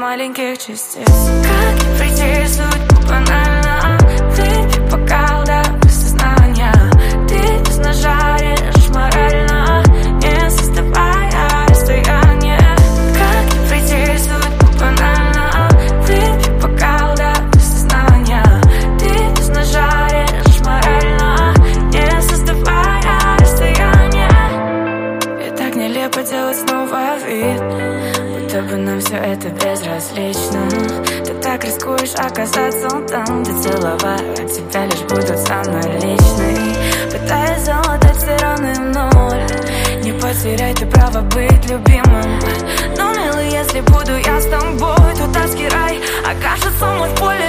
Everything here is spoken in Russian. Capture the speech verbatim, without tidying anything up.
маленьких частиц. Как не прийти суть банально? Выпей бокал до сознания. Ты без ножа режешь морально, не создавая расстояние. Как не прийти суть банально? Выпей бокал до сознания. Ты без ножа режешь морально, не создавая расстояние. И так нелепо делать снова вид, будто бы нам все это безразлично. Ты так рискуешь оказаться там, где целовать тебя лишь будут самые личные. Пытаясь залатать все равны в ноль. Не потеряй ты право быть любимым. Но, милый, если буду я с тобой, то тайский рай окажется мой в поле